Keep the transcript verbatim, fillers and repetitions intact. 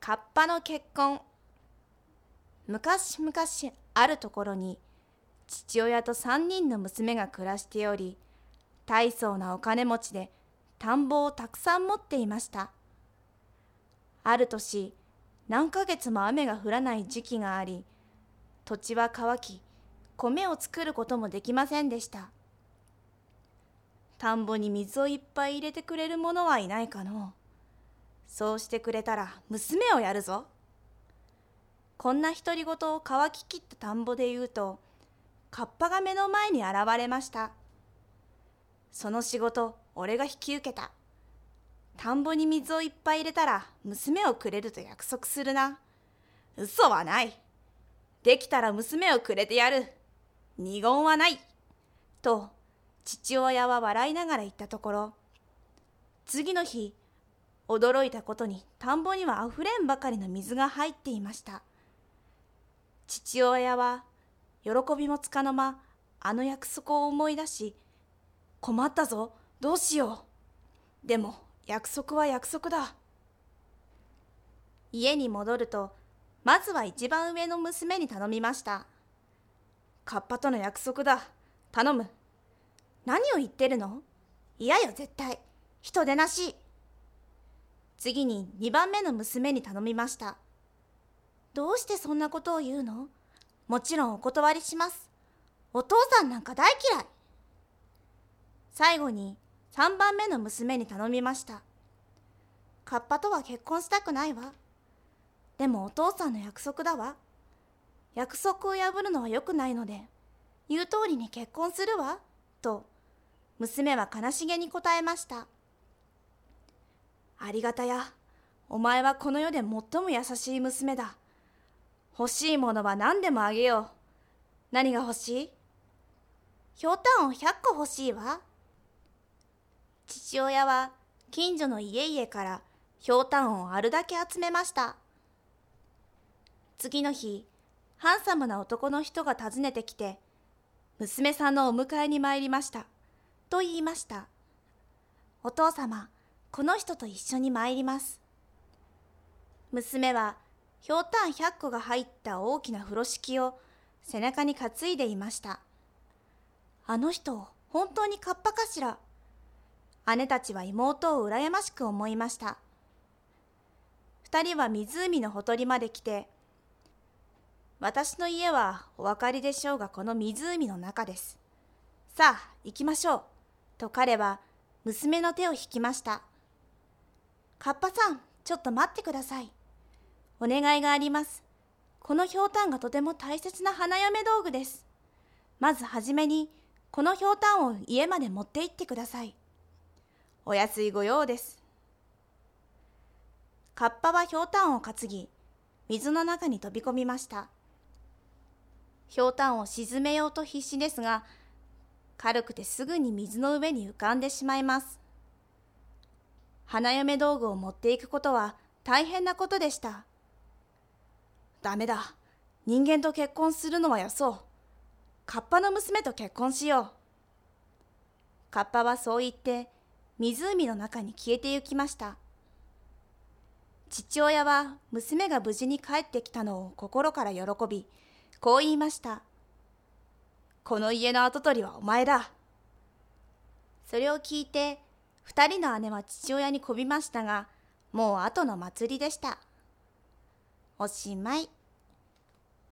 カッパの結婚。昔々あるところに父親と三人の娘が暮らしており、大層なお金持ちで田んぼをたくさん持っていました。ある年、何ヶ月も雨が降らない時期があり、土地は乾き、米を作ることもできませんでした。田んぼに水をいっぱい入れてくれる者はいないかのう。そうしてくれたら娘をやるぞ。こんな独り言を乾ききった田んぼで言うと、カッパが目の前に現れました。その仕事、俺が引き受けた。田んぼに水をいっぱい入れたら娘をくれると約束するな。嘘はない。できたら娘をくれてやる。二言はない。と父親は笑いながら言ったところ、次の日、驚いたことに田んぼにはあふれんばかりの水が入っていました。父親は喜びもつかの間、あの約束を思い出し、困ったぞ、どうしよう。でも約束は約束だ。家に戻ると、まずは一番上の娘に頼みました。カッパとの約束だ。頼む。何を言ってるの？嫌よ絶対。人でなし。次に二番目の娘に頼みました。どうしてそんなことを言うの？もちろんお断りします。お父さんなんか大嫌い。最後に三番目の娘に頼みました。カッパとは結婚したくないわ。でもお父さんの約束だわ。約束を破るのは良くないので、言う通りに結婚するわ。と、娘は悲しげに答えました。ありがたや。お前はこの世で最も優しい娘だ。欲しいものは何でもあげよう。何が欲しい？ひょうたんをひゃっこ欲しいわ。父親は近所の家々からひょうたんをあるだけ集めました。次の日、ハンサムな男の人が訪ねてきて、娘さんのお迎えに参りました。と言いました。お父様、この人と一緒に参ります。娘はひょうたんひゃっこが入った大きな風呂敷を背中に担いでいました。あの人、本当にカッパかしら。姉たちは妹を羨ましく思いました。二人は湖のほとりまで来て、私の家はお分かりでしょうがこの湖の中です。さあ、行きましょう。と彼は娘の手を引きました。カッパさん、ちょっと待ってください。お願いがあります。このひょうたんがとても大切な花嫁道具です。まずはじめに、このひょうたんを家まで持って行ってください。お安いご用です。カッパはひょうたんを担ぎ、水の中に飛び込みました。ひょうたんを沈めようと必死ですが、軽くてすぐに水の上に浮かんでしまいます。花嫁道具を持っていくことは大変なことでした。ダメだ。人間と結婚するのはよそう。カッパの娘と結婚しよう。カッパはそう言って湖の中に消えてゆきました。父親は娘が無事に帰ってきたのを心から喜び、こう言いました。この家の跡取りはお前だ。それを聞いて、二人の姉は父親にこびましたが、もう後の祭りでした。おしまい。